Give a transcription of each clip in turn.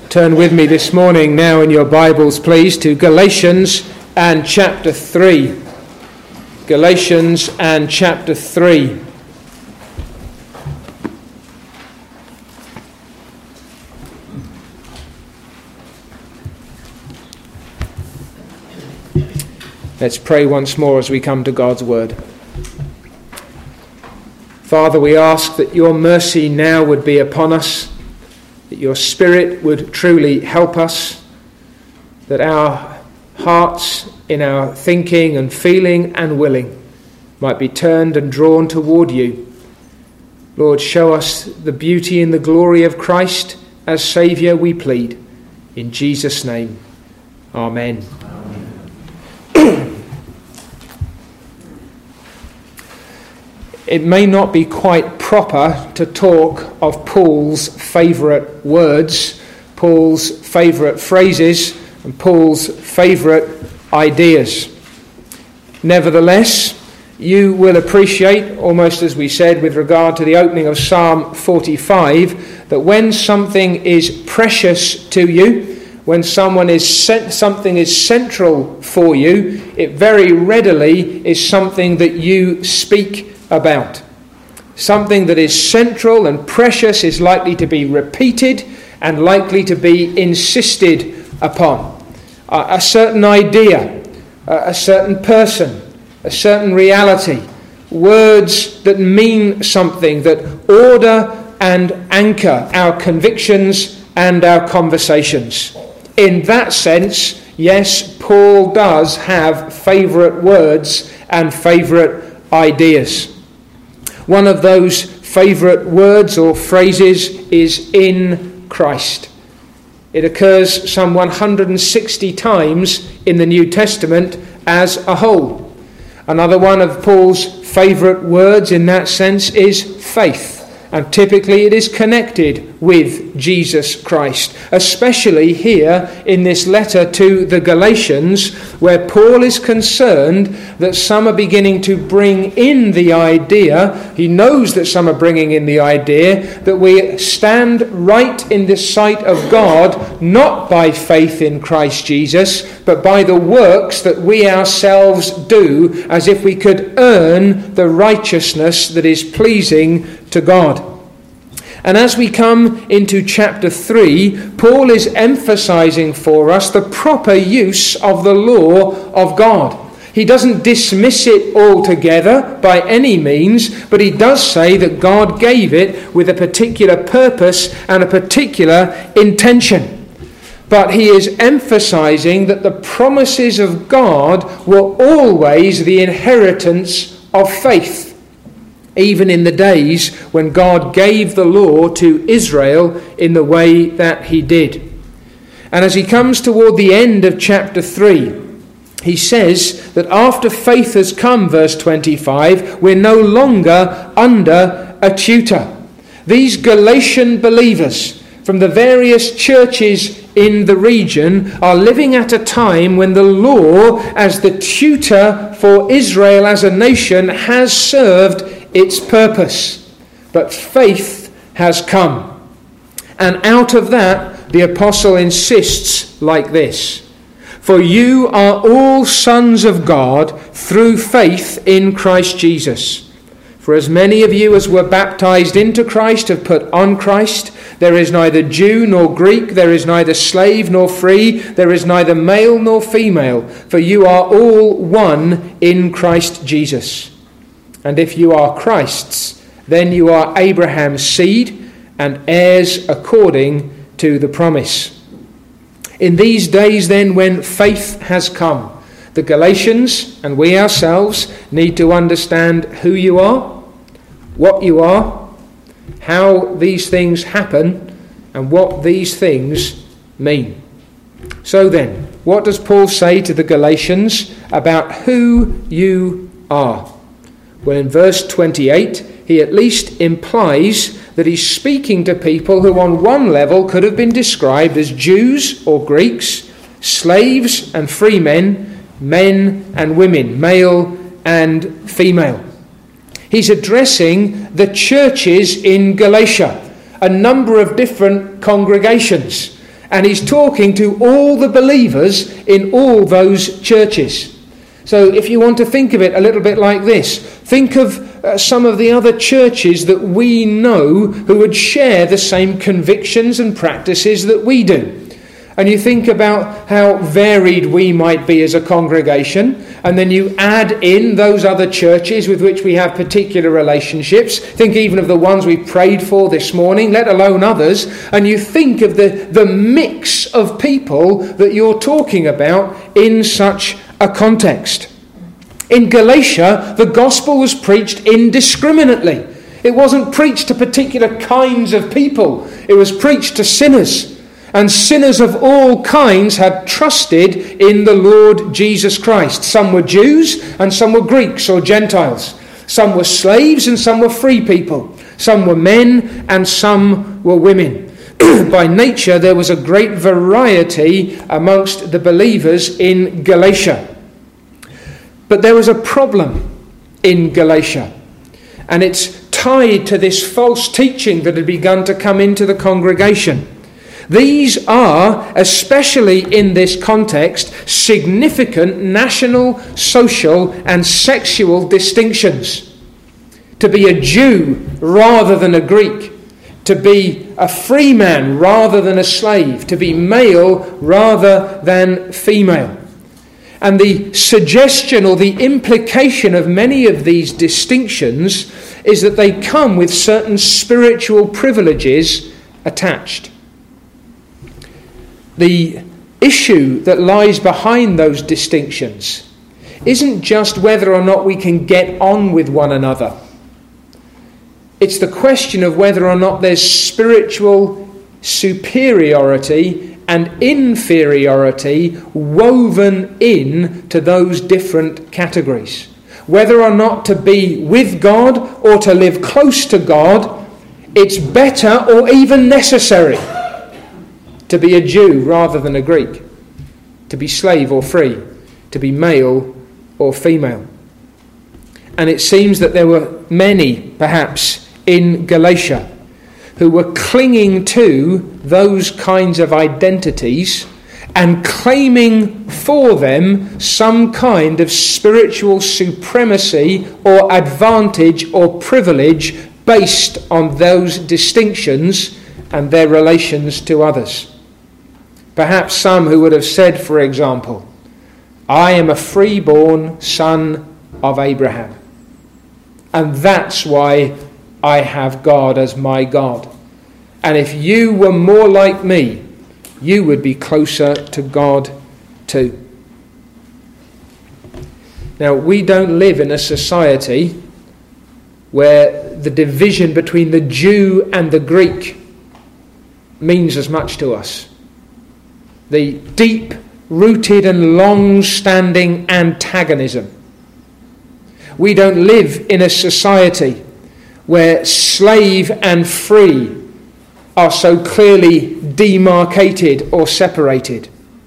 Turn with me this morning now in your Bibles, please, to Galatians and chapter 3. Galatians and chapter 3. Let's pray once more as we come to God's word. Father, we ask that your mercy now would be upon us, that your Spirit would truly help us, that our hearts in our thinking and feeling and willing might be turned and drawn toward you. Lord, show us the beauty and the glory of Christ as Saviour, we plead. In Jesus' name, Amen. It may not be quite proper to talk of Paul's favourite words, Paul's favourite phrases, and Paul's favourite ideas. Nevertheless, you will appreciate, almost as we said with regard to the opening of Psalm 45, that when something is precious to you, when something is central for you, it very readily is something that you speak about. Something that is central and precious is likely to be repeated and likely to be insisted upon. A certain idea, a certain person, a certain reality, words that mean something, that order and anchor our convictions and our conversations. In that sense, yes, Paul does have favourite words and favourite ideas. One of those favourite words or phrases is in Christ. It occurs some 160 times in the New Testament as a whole. Another one of Paul's favourite words in that sense is faith. And typically it is connected with Jesus Christ, especially here in this letter to the Galatians, where Paul is concerned that some are beginning to bring in the idea, he knows that some are bringing in the idea, that we stand right in the sight of God, not by faith in Christ Jesus, but by the works that we ourselves do, as if we could earn the righteousness that is pleasing to God. And as we come into chapter 3, Paul is emphasizing for us the proper use of the law of God. He doesn't dismiss it altogether by any means, but he does say that God gave it with a particular purpose and a particular intention. But he is emphasizing that the promises of God were always the inheritance of faith, even in the days when God gave the law to Israel in the way that he did. And as he comes toward the end of chapter 3, he says that after faith has come, verse 25, we're no longer under a tutor. These Galatian believers from the various churches in the region are living at a time when the law, as the tutor for Israel as a nation, has served its purpose. But faith has come. And out of that, the apostle insists like this: for you are all sons of God through faith in Christ Jesus. For as many of you as were baptized into Christ have put on Christ. There is neither Jew nor Greek, there is neither slave nor free, there is neither male nor female, for you are all one in Christ Jesus. And if you are Christ's, then you are Abraham's seed and heirs according to the promise. In these days then, when faith has come, the Galatians and we ourselves need to understand who you are, what you are, how these things happen, and what these things mean. So then, what does Paul say to the Galatians about who you are? Well, in verse 28, he at least implies that he's speaking to people who on one level could have been described as Jews or Greeks, slaves and free men, men and women, male and female. He's addressing the churches in Galatia, a number of different congregations. And he's talking to all the believers in all those churches. So if you want to think of it a little bit like this, think of some of the other churches that we know who would share the same convictions and practices that we do. And you think about how varied we might be as a congregation, and then you add in those other churches with which we have particular relationships. Think even of the ones we prayed for this morning, let alone others, and you think of the mix of people that you're talking about in such a context. In Galatia, the gospel was preached indiscriminately. It wasn't preached to particular kinds of people. It was preached to sinners. And sinners of all kinds had trusted in the Lord Jesus Christ. Some were Jews and some were Greeks or Gentiles. Some were slaves and some were free people. Some were men and some were women. By nature, there was a great variety amongst the believers in Galatia. But there was a problem in Galatia, and it's tied to this false teaching that had begun to come into the congregation. These are, especially in this context, significant national, social, and sexual distinctions. To be a Jew rather than a Greek, to be a free man rather than a slave, to be male rather than female. And the suggestion or the implication of many of these distinctions is that they come with certain spiritual privileges attached. The issue that lies behind those distinctions isn't just whether or not we can get on with one another. It's the question of whether or not there's spiritual superiority and inferiority woven in to those different categories. Whether or not to be with God or to live close to God, it's better or even necessary to be a Jew rather than a Greek, to be slave or free, to be male or female. And it seems that there were many, perhaps, in Galatia who were clinging to those kinds of identities and claiming for them some kind of spiritual supremacy or advantage or privilege based on those distinctions and their relations to others. Perhaps some who would have said, for example, I am a freeborn son of Abraham, and that's why I have God as my God. And if you were more like me, you would be closer to God too. Now, we don't live in a society where the division between the Jew and the Greek means as much to us. The deep-rooted and long-standing antagonism. We don't live in a society where slave and free are so clearly demarcated or separated.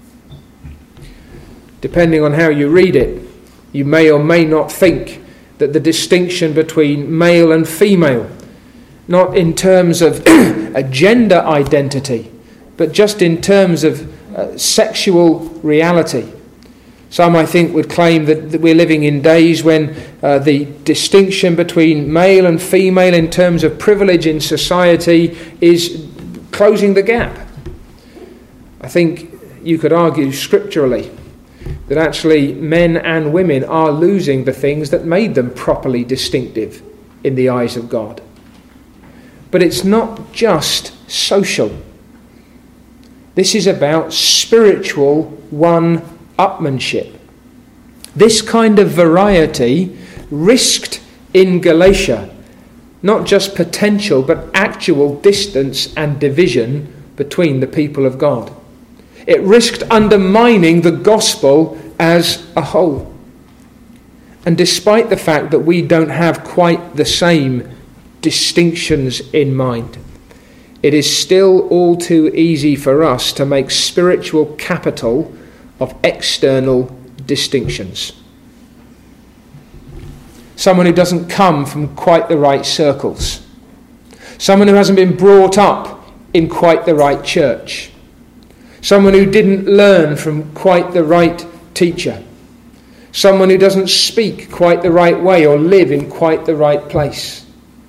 Depending on how you read it, you may or may not think that the distinction between male and female, not in terms of a gender identity, but just in terms of sexual reality. Some, I think, would claim that we're living in days when the distinction between male and female in terms of privilege in society is closing the gap. I think you could argue scripturally that actually men and women are losing the things that made them properly distinctive in the eyes of God. But it's not just social. This is about spiritual one-upmanship. This kind of variety risked in Galatia not just potential but actual distance and division between the people of God. It risked undermining the gospel as a whole. And despite the fact that we don't have quite the same distinctions in mind, it is still all too easy for us to make spiritual capital of external distinctions. Someone who doesn't come from quite the right circles. Someone who hasn't been brought up in quite the right church. someone who didn't learn from quite the right teacher, someone who doesn't speak quite the right way or live in quite the right place.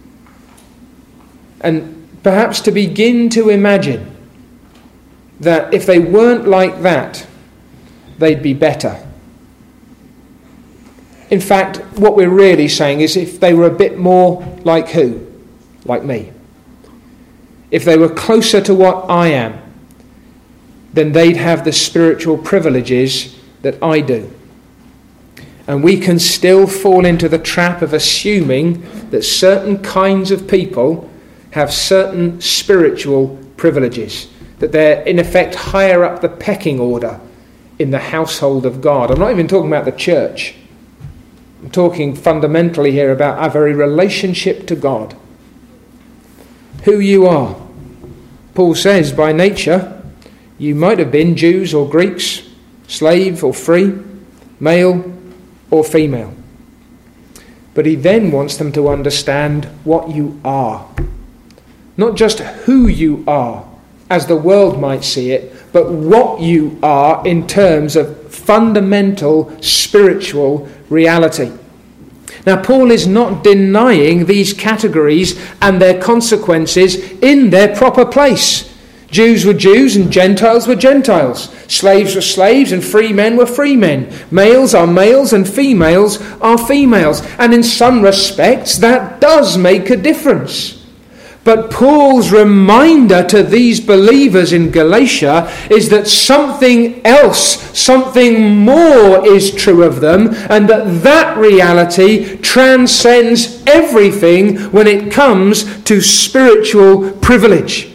And perhaps to begin to imagine that if they weren't like that, they'd be better. In fact, what we're really saying is if they were a bit more like who? Like me. If they were closer to what I am, then they'd have the spiritual privileges that I do. And we can still fall into the trap of assuming that certain kinds of people have certain spiritual privileges, that they're in effect higher up the pecking order in the household of God. I'm not even talking about the church. I'm talking fundamentally here about our very relationship to God. Who you are. Paul says, by nature, you might have been Jews or Greeks, slave or free, male or female. But he then wants them to understand what you are. Not just who you are, as the world might see it, but what you are in terms of fundamental spiritual reality. Now, Paul is not denying these categories and their consequences in their proper place. Jews were Jews and Gentiles were Gentiles. Slaves were slaves and free men were free men. Males are males and females are females. And in some respects, that does make a difference. But Paul's reminder to these believers in Galatia is that something else, something more is true of them, and that reality transcends everything when it comes to spiritual privilege.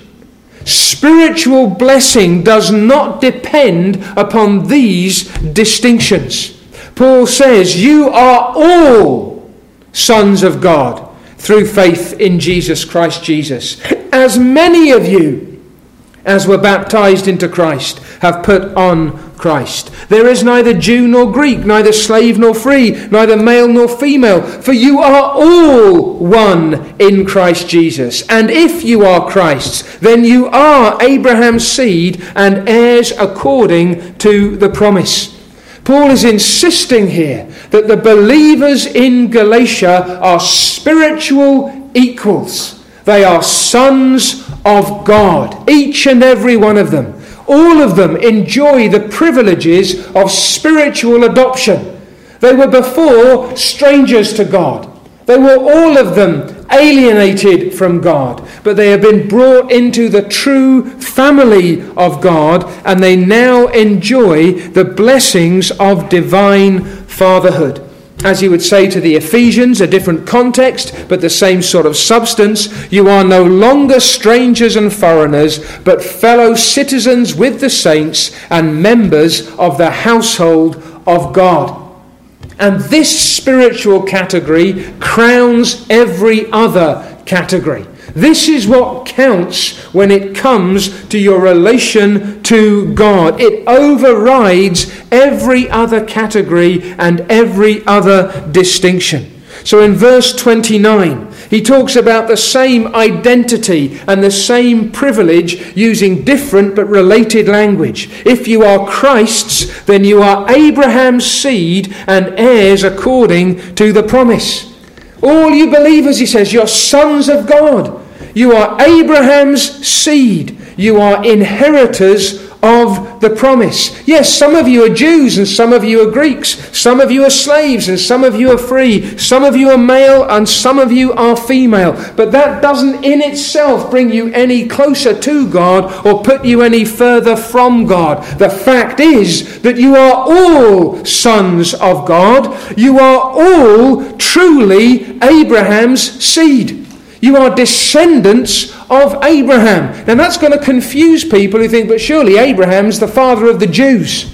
Spiritual blessing does not depend upon these distinctions. Paul says, you are all sons of God through faith in Jesus Christ Jesus. As many of you as were baptized into Christ have put on Christ. There is neither Jew nor Greek, neither slave nor free, neither male nor female, for you are all one in Christ Jesus. And if you are Christ's, then you are Abraham's seed and heirs according to the promise. Paul is insisting here that the believers in Galatia are spiritual equals. They are sons of God, each and every one of them. All of them enjoy the privileges of spiritual adoption. They were before strangers to God. They were all of them alienated from God, but they have been brought into the true family of God, and they now enjoy the blessings of divine fatherhood. As he would say to the Ephesians, a different context, but the same sort of substance, you are no longer strangers and foreigners, but fellow citizens with the saints and members of the household of God. And this spiritual category crowns every other category. This is what counts when it comes to your relation to God. It overrides every other category and every other distinction. So in verse 29, he talks about the same identity and the same privilege using different but related language. If you are Christ's, then you are Abraham's seed and heirs according to the promise. All you believers, he says, you're sons of God. You are Abraham's seed. You are inheritors of the promise. Yes, some of you are Jews and some of you are Greeks. Some of you are slaves and some of you are free. Some of you are male and some of you are female. But that doesn't in itself bring you any closer to God or put you any further from God. The fact is that you are all sons of God. You are all truly Abraham's seed. You are descendants of Abraham. Now that's going to confuse people who think, but surely Abraham's the father of the Jews.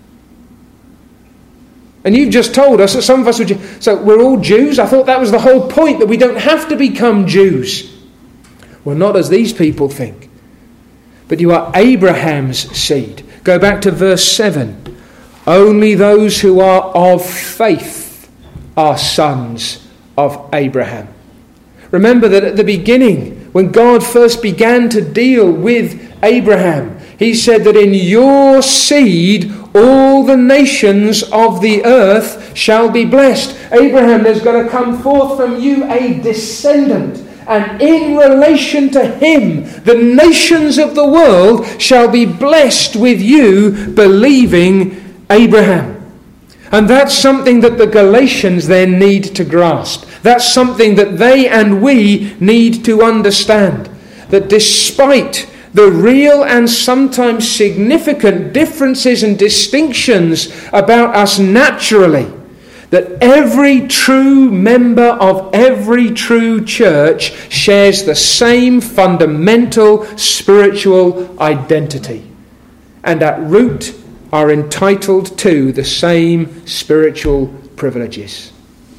And you've just told us that some of us were Jews. So we're all Jews? I thought that was the whole point, that we don't have to become Jews. Well, not as these people think. But you are Abraham's seed. Go back to verse 7. Only those who are of faith are sons of Abraham. Remember that at the beginning, when God first began to deal with Abraham, He said that in your seed all the nations of the earth shall be blessed. Abraham, there's going to come forth from you a descendant, and in relation to him the nations of the world shall be blessed with you believing Abraham. And that's something that the Galatians then need to grasp. That's something that they and we need to understand. That despite the real and sometimes significant differences and distinctions about us naturally, that every true member of every true church shares the same fundamental spiritual identity, and at root are entitled to the same spiritual privileges.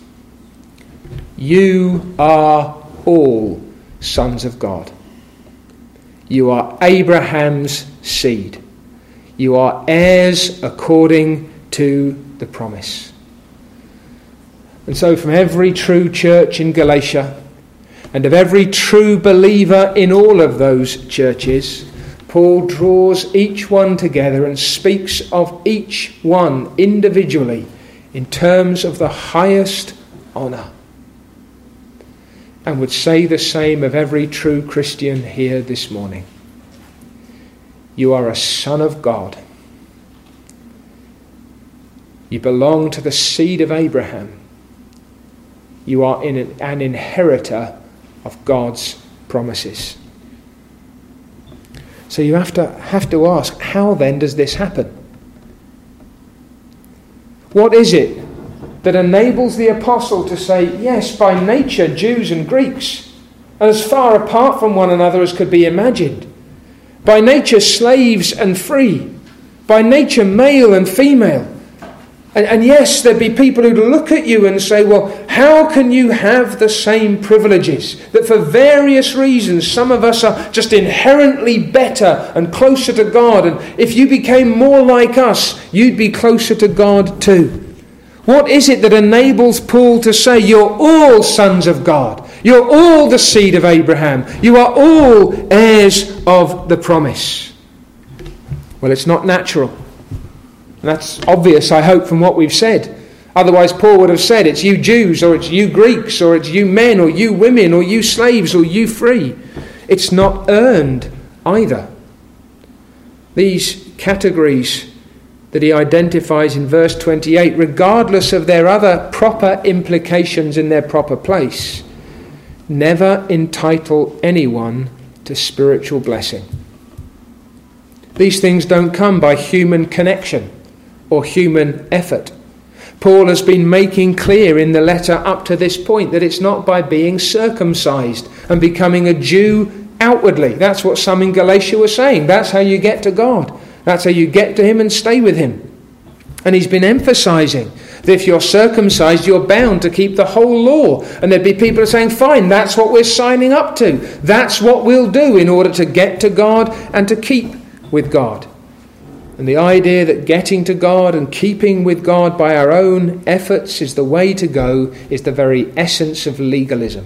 You are all sons of God. You are Abraham's seed. You are heirs according to the promise. And so from every true church in Galatia, and of every true believer in all of those churches, Paul draws each one together and speaks of each one individually in terms of the highest honour. And would say the same of every true Christian here this morning. You are a son of God. You belong to the seed of Abraham. You are an inheritor of God's promises. So you have to ask, how then does this happen? What is it that enables the apostle to say, yes, by nature, Jews and Greeks, and as far apart from one another as could be imagined. By nature, slaves and free. By nature, male and female. And yes, there'd be people who'd look at you and say, well, how can you have the same privileges? That for various reasons, some of us are just inherently better and closer to God. And if you became more like us, you'd be closer to God too. What is it that enables Paul to say, you're all sons of God. You're all the seed of Abraham. You are all heirs of the promise. Well, it's not natural. And that's obvious, I hope, from what we've said. Otherwise, Paul would have said, it's you Jews, or it's you Greeks, or it's you men, or you women, or you slaves, or you free. It's not earned either. These categories that he identifies in verse 28, regardless of their other proper implications in their proper place, never entitle anyone to spiritual blessing. These things don't come by human connection or human effort. Paul has been making clear in the letter up to this point that it's not by being circumcised and becoming a Jew outwardly. That's what some in Galatia were saying. That's how you get to God. That's how you get to him and stay with him. And he's been emphasizing that if you're circumcised, you're bound to keep the whole law. And there'd be people who are saying, fine, that's what we're signing up to. That's what we'll do in order to get to God and to keep with God. And the idea that getting to God and keeping with God by our own efforts is the way to go is the very essence of legalism.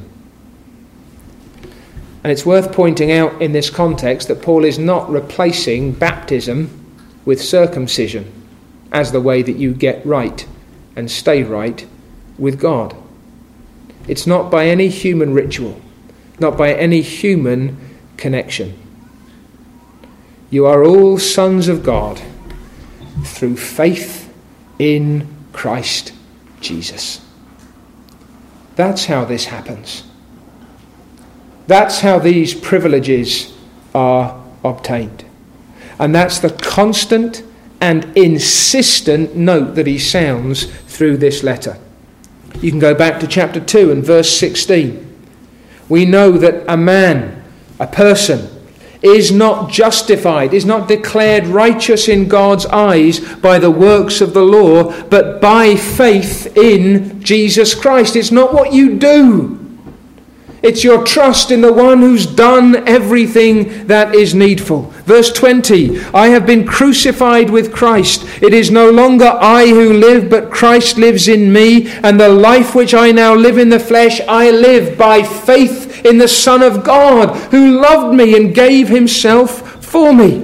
And it's worth pointing out in this context that Paul is not replacing baptism with circumcision as the way that you get right and stay right with God. It's not by any human ritual, not by any human connection. You are all sons of God through faith in Christ Jesus. That's how this happens. That's how these privileges are obtained. And that's the constant and insistent note that he sounds through this letter. You can go back to chapter 2 and verse 16. We know that a man, a person, is not justified, is not declared righteous in God's eyes by the works of the law, but by faith in Jesus Christ. It's not what you do. It's your trust in the one who's done everything that is needful. Verse 20, I have been crucified with Christ. It is no longer I who live, but Christ lives in me. And the life which I now live in the flesh, I live by faith in the Son of God, who loved me and gave himself for me.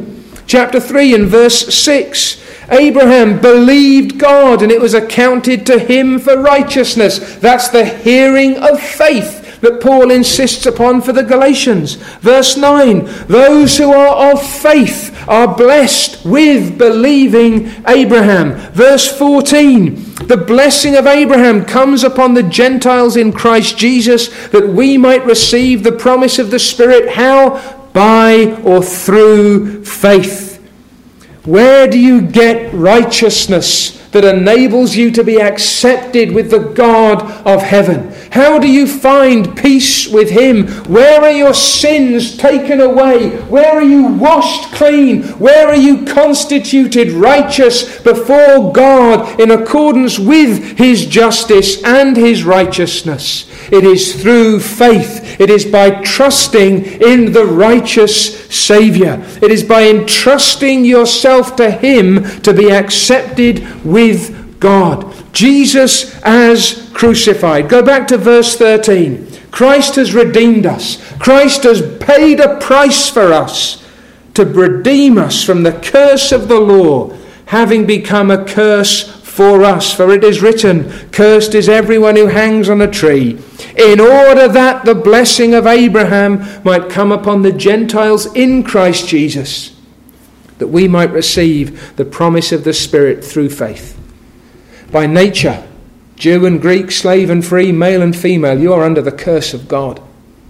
Chapter 3 and verse 6. Abraham believed God and it was accounted to him for righteousness. That's the hearing of faith that Paul insists upon for the Galatians. Verse 9, those who are of faith are blessed with believing Abraham. Verse 14, the blessing of Abraham comes upon the Gentiles in Christ Jesus that we might receive the promise of the Spirit. How? By or through faith. Where do you get righteousness that enables you to be accepted with the God of heaven? How do you find peace with him? Where are your sins taken away? Where are you washed clean? Where are you constituted righteous before God in accordance with his justice and his righteousness? It is through faith. It is by trusting in the righteous Saviour. It is by entrusting yourself to him to be accepted with God. Jesus as crucified. Go back to verse 13. Christ has redeemed us. Christ has paid a price for us to redeem us from the curse of the law, having become a curse for us. For it is written, cursed is everyone who hangs on a tree, in order that the blessing of Abraham might come upon the Gentiles in Christ Jesus, that we might receive the promise of the Spirit through faith. By nature, Jew and Greek, slave and free, male and female, you are under the curse of God.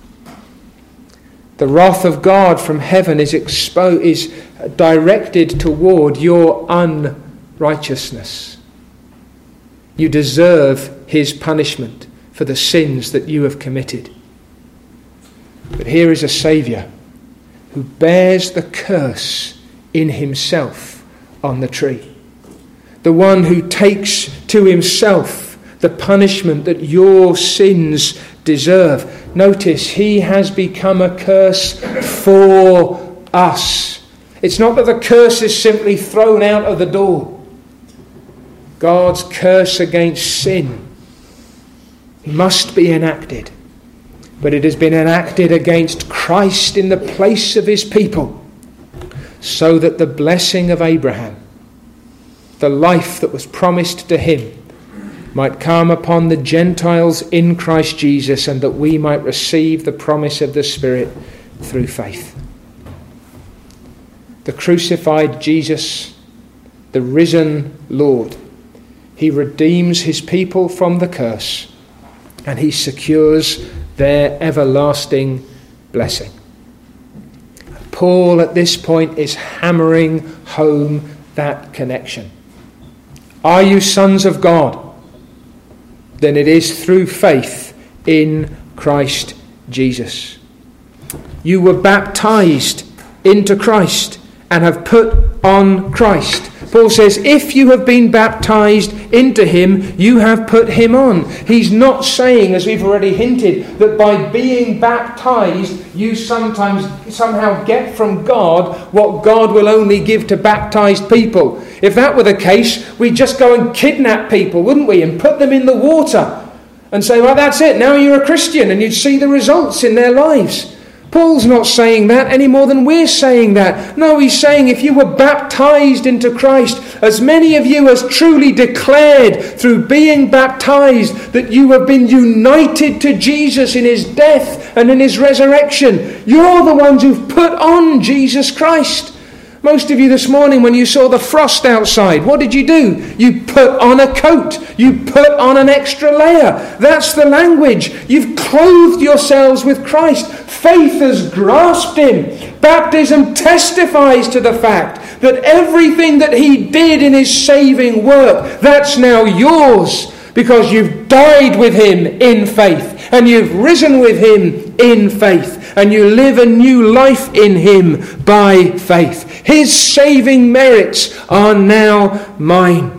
The wrath of God from heaven is directed toward your unrighteousness. You deserve his punishment for the sins that you have committed. But here is a Saviour who bears the curse in himself on the tree. The one who takes to himself the punishment that your sins deserve. Notice, he has become a curse for us. It's not that the curse is simply thrown out of the door. God's curse against sin must be enacted. But it has been enacted against Christ in the place of his people, so that the blessing of Abraham, the life that was promised to him, might come upon the Gentiles in Christ Jesus, and that we might receive the promise of the Spirit through faith. The crucified Jesus, the risen Lord, he redeems his people from the curse, and he secures their everlasting blessing. Paul at this point is hammering home that connection. Are you sons of God? Then it is through faith in Christ Jesus. You were baptized into Christ and have put on Christ. Paul says, if you have been baptized into him, you have put him on. He's not saying, as we've already hinted, that by being baptized, you somehow get from God what God will only give to baptized people. If that were the case, we'd just go and kidnap people, wouldn't we? And put them in the water and say, well, that's it, now you're a Christian, and you'd see the results in their lives. Paul's not saying that any more than we're saying that. No, he's saying if you were baptized into Christ, as many of you as truly declared through being baptized that you have been united to Jesus in his death and in his resurrection, you're the ones who've put on Jesus Christ. Most of you this morning, when you saw the frost outside, what did you do? You put on a coat. You put on an extra layer. That's the language. You've clothed yourselves with Christ. Faith has grasped him. Baptism testifies to the fact that everything that he did in his saving work, that's now yours, because you've died with him in faith, and you've risen with him in faith, and you live a new life in him by faith. His saving merits are now mine.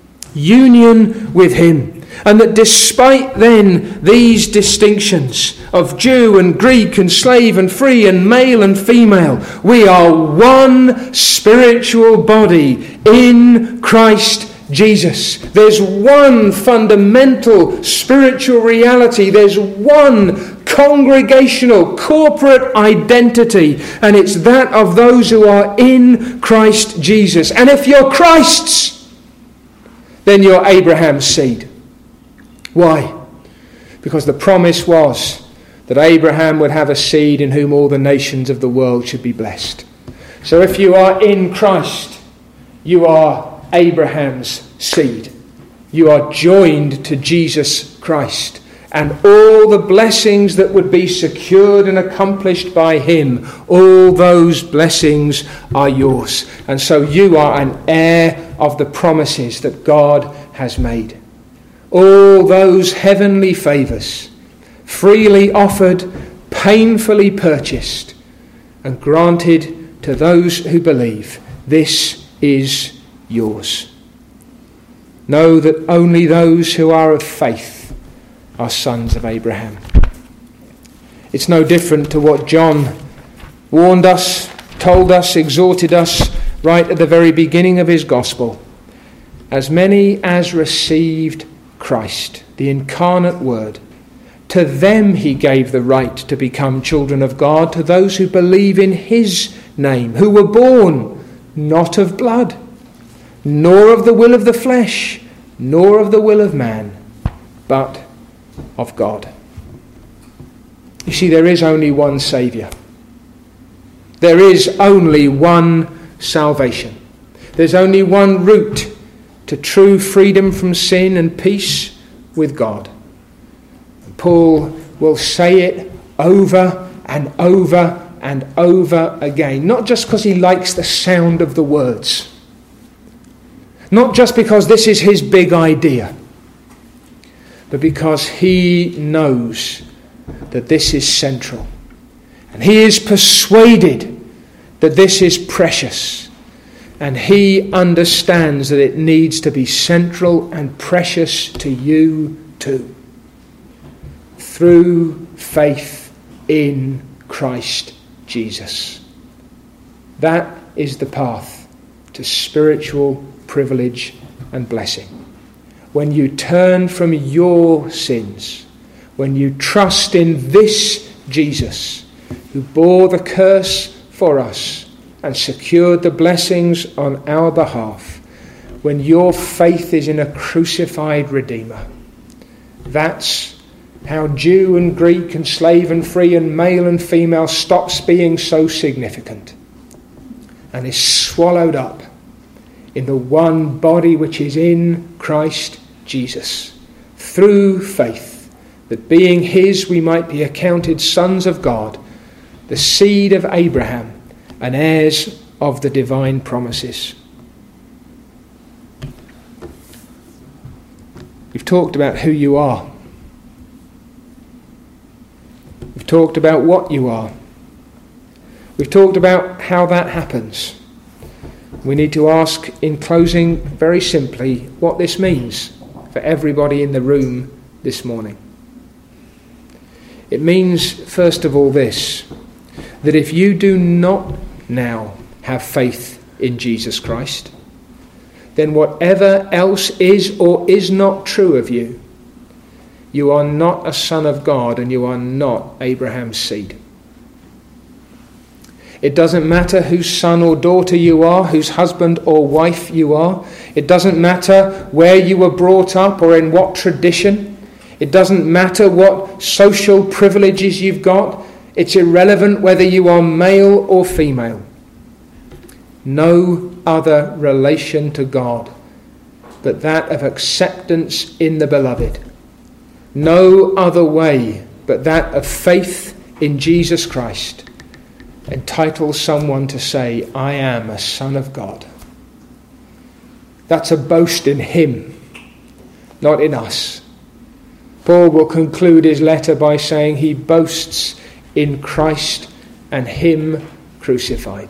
Union with him. And that despite then these distinctions of Jew and Greek and slave and free and male and female, we are one spiritual body in Christ Jesus. There's one fundamental spiritual reality. There's one congregational, corporate identity, and it's that of those who are in Christ Jesus. And if you're Christ's, then you're Abraham's seed. Why? Because the promise was that Abraham would have a seed in whom all the nations of the world should be blessed. So if you are in Christ, you are Abraham's seed. You are joined to Jesus Christ, and all the blessings that would be secured and accomplished by him, all those blessings are yours. And so you are an heir of the promises that God has made. All those heavenly favours, freely offered, painfully purchased, and granted to those who believe. This is yours. Know that only those who are of faith are sons of Abraham. It's no different to what John warned us, told us, exhorted us right at the very beginning of his gospel. As many as received Christ, the incarnate Word, to them he gave the right to become children of God, to those who believe in his name, who were born not of blood, nor of the will of the flesh, nor of the will of man, but of God. You see, there is only one Saviour. There is only one salvation. There's only one route to true freedom from sin and peace with God. And Paul will say it over and over and over again, not just because he likes the sound of the words, not just because this is his big idea, but because he knows that this is central. And he is persuaded that this is precious. And he understands that it needs to be central and precious to you too. Through faith in Christ Jesus. That is the path to spiritual privilege and blessing. When you turn from your sins, when you trust in this Jesus who bore the curse for us and secured the blessings on our behalf, when your faith is in a crucified Redeemer, that's how Jew and Greek and slave and free and male and female stops being so significant and is swallowed up in the one body which is in Christ Jesus, through faith, that being his we might be accounted sons of God, the seed of Abraham, and heirs of the divine promises. We've talked about who you are. We've talked about what you are. We've talked about how that happens. We need to ask in closing very simply what this means for everybody in the room this morning. It means, first of all, this, that if you do not now have faith in Jesus Christ, then whatever else is or is not true of you, you are not a son of God and you are not Abraham's seed. It doesn't matter whose son or daughter you are, whose husband or wife you are. It doesn't matter where you were brought up or in what tradition. It doesn't matter what social privileges you've got. It's irrelevant whether you are male or female. No other relation to God but that of acceptance in the beloved. No other way but that of faith in Jesus Christ entitles someone to say, I am a son of God. That's a boast in him, not in us. Paul will conclude his letter by saying he boasts in Christ and him crucified.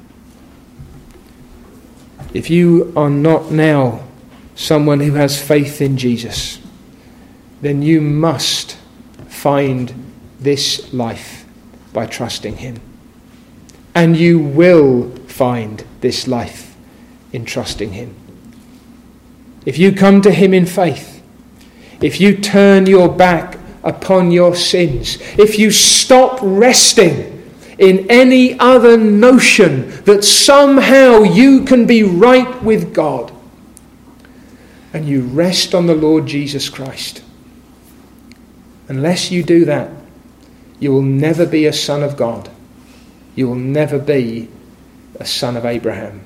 If you are not now someone who has faith in Jesus, then you must find this life by trusting him. And you will find this life in trusting him. if you come to him in faith, if you turn your back upon your sins, if you stop resting in any other notion that somehow you can be right with God, and you rest on the Lord Jesus Christ, unless you do that, you will never be a son of God. You will never be a son of Abraham.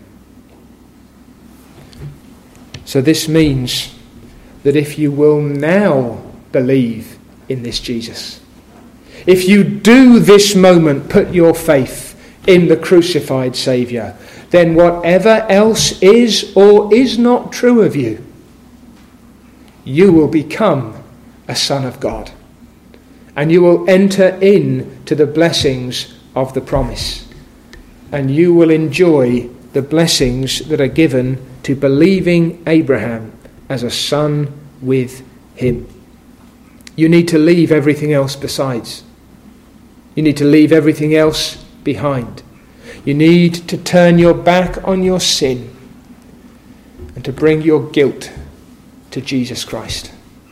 So this means that if you will now believe in this Jesus, if you do this moment put your faith in the crucified Saviour, then whatever else is or is not true of you, you will become a son of God. And you will enter into the blessings of the promise. And you will enjoy the blessings that are given to believing Abraham as a son with him. You need to leave everything else besides. You need to leave everything else behind. You need to turn your back on your sin and to bring your guilt to Jesus Christ.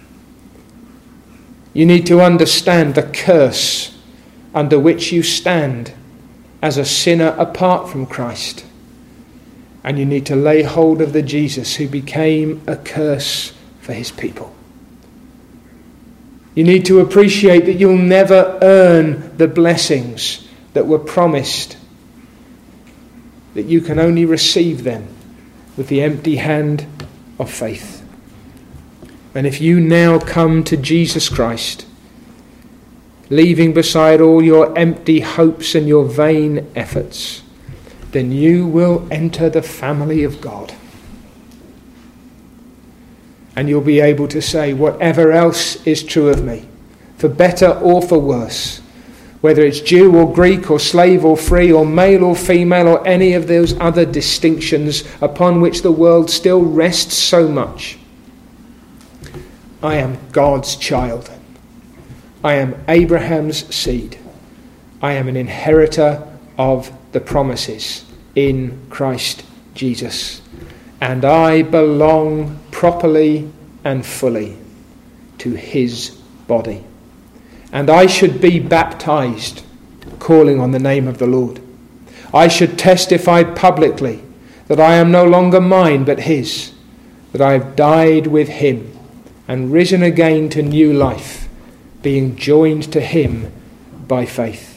You need to understand the curse under which you stand as a sinner apart from Christ. And you need to lay hold of the Jesus who became a curse for his people. You need to appreciate that you'll never earn the blessings that were promised, that you can only receive them with the empty hand of faith. And if you now come to Jesus Christ, leaving beside all your empty hopes and your vain efforts, then you will enter the family of God. And you'll be able to say, whatever else is true of me, for better or for worse, whether it's Jew or Greek or slave or free or male or female or any of those other distinctions upon which the world still rests so much, I am God's child. I am Abraham's seed. I am an inheritor of the promises in Christ Jesus. And I belong properly and fully to his body. And I should be baptized, calling on the name of the Lord. I should testify publicly that I am no longer mine but his, that I have died with him and risen again to new life, being joined to him by faith.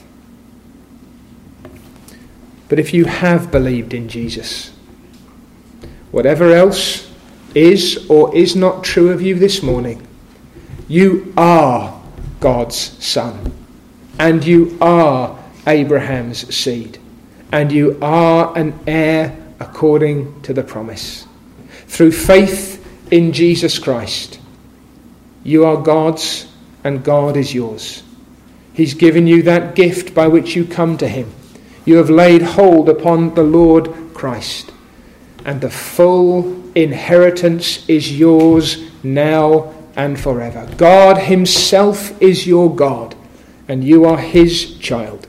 But if you have believed in Jesus, whatever else is or is not true of you this morning, you are God's son, and you are Abraham's seed, and you are an heir according to the promise. Through faith in Jesus Christ, you are God's and God is yours. He's given you that gift by which you come to him. You have laid hold upon the Lord Christ, and the full inheritance is yours now and forever. God himself is your God, and you are his child.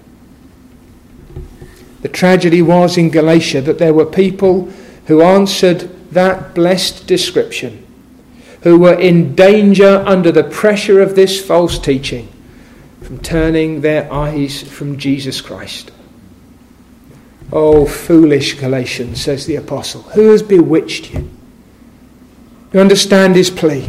The tragedy was in Galatia that there were people who answered that blessed description, who were in danger under the pressure of this false teaching from turning their eyes from Jesus Christ. Oh, foolish Galatians, says the apostle, who has bewitched you? You understand his plea.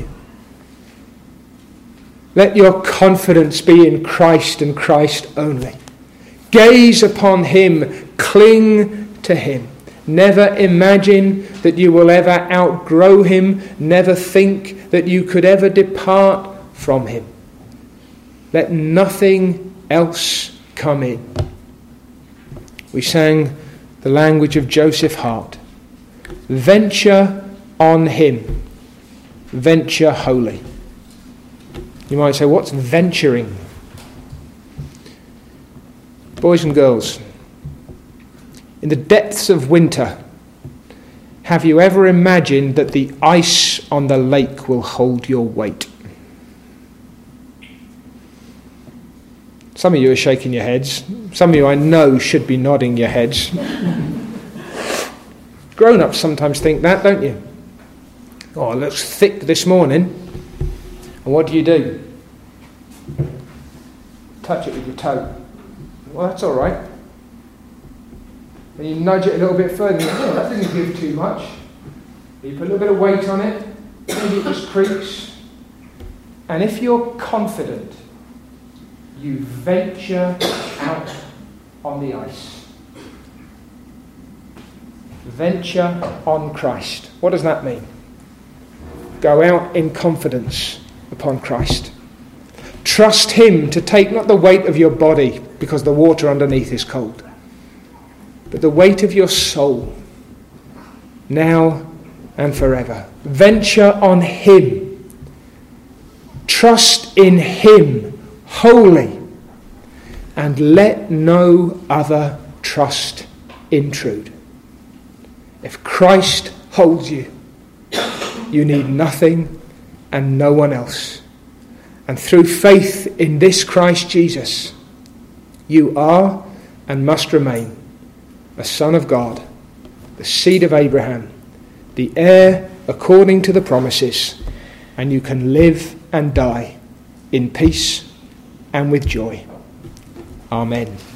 Let your confidence be in Christ and Christ only. Gaze upon him, cling to him. Never imagine that you will ever outgrow him. Never think that you could ever depart from him. Let nothing else come in. We sang the language of Joseph Hart. Venture on him. Venture wholly. You might say, what's venturing? Boys and girls, in the depths of winter, have you ever imagined that the ice on the lake will hold your weight? Some of you are shaking your heads. Some of you I know should be nodding your heads. Grown-ups sometimes think that, don't you? Oh, it looks thick this morning. And what do? Touch it with your toe. Well, that's all right. And you nudge it a little bit further. You go, oh, that didn't give too much. You put a little bit of weight on it. Maybe it just creaks. And if you're confident, you venture out on the ice. Venture on Christ. What does that mean? Go out in confidence upon Christ. Trust him to take not the weight of your body, because the water underneath is cold, but the weight of your soul, now and forever. Venture on him. Trust in him wholly, and let no other trust intrude. If Christ holds you, you need nothing and no one else. And through faith in this Christ Jesus, you are and must remain a son of God, the seed of Abraham, the heir according to the promises, and you can live and die in peace and with joy. Amen.